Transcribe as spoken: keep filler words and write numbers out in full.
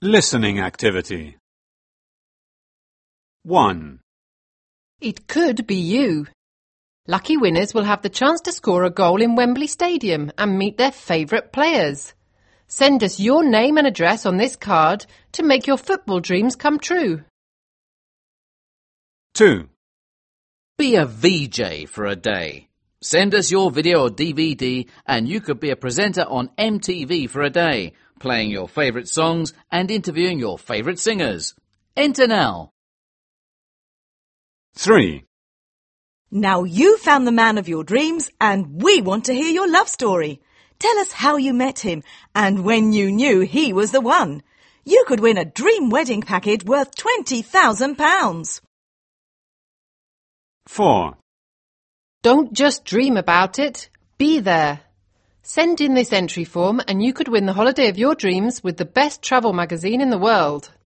Listening activity. one. It could be you. Lucky winners will have the chance to score a goal in Wembley Stadium and meet their favourite players. Send us your name and address on this card to make your football dreams come true. two. Be a V J for a day. Send us your video or D V D and you could be a presenter on M T V for a day, playing your favourite songs and interviewing your favourite singers. Enter now. three. Now you found the man of your dreams and we want to hear your love story. Tell us how you met him and when you knew he was the one. You could win a dream wedding package worth twenty thousand pounds. four. Don't just dream about it, be there. Send in this entry form and you could win the holiday of your dreams with the best travel magazine in the world.